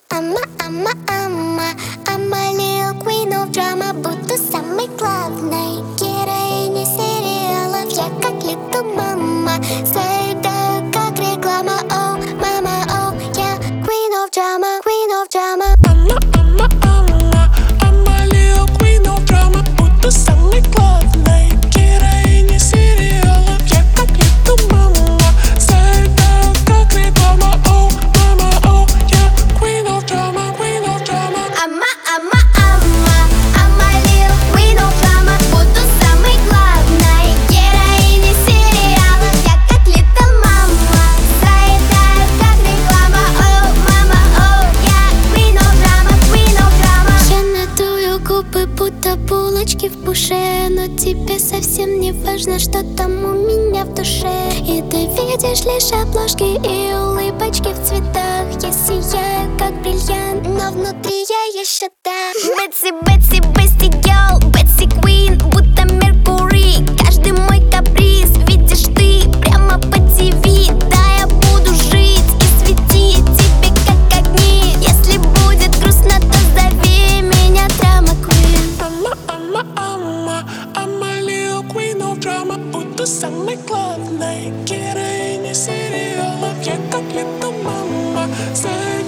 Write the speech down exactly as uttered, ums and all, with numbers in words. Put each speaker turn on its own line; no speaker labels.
I'm a, I'm a, I'm a, I'm a little queen of drama. Буду самой главной героиней сериалов. Я как little mama, заедаю как реклама. Oh, mama, oh, yeah, queen of drama, queen of drama.
I'm a, I'm a, I'm a, I'm a little queen of drama. Буду самой главной героиней сериалов. Я как little mama, заедаю как реклама. Oh, mama, oh, yeah, queen of drama, queen of drama.
I'm a, I'm a, I'm a, I'm a little queen of drama. Буду самой главной героиней сериалов. Я как little mama, заедаю как реклама. Oh, mama, oh, yeah, queen of drama, queen of drama. Я надую губы, будто булочки в пуше, но тебе совсем не важно, что там у меня в душе. И ты видишь лишь обложки и улыбочки в цветах. Я сияю как бриллиант, но внутри я еще та. Бетси, Бетси, Бетси Гелл, Бетси Квин, будто Меркурий. Каждый мой каприз видишь ты прямо по ТВ. Да, я буду жить и светить тебе как огни. Если будет грустно, то зови меня драма Queen.
I'm a, I'm a, I'm a, I'm a little queen of drama. Буду самой главной героиней сериалов. Я как little mama,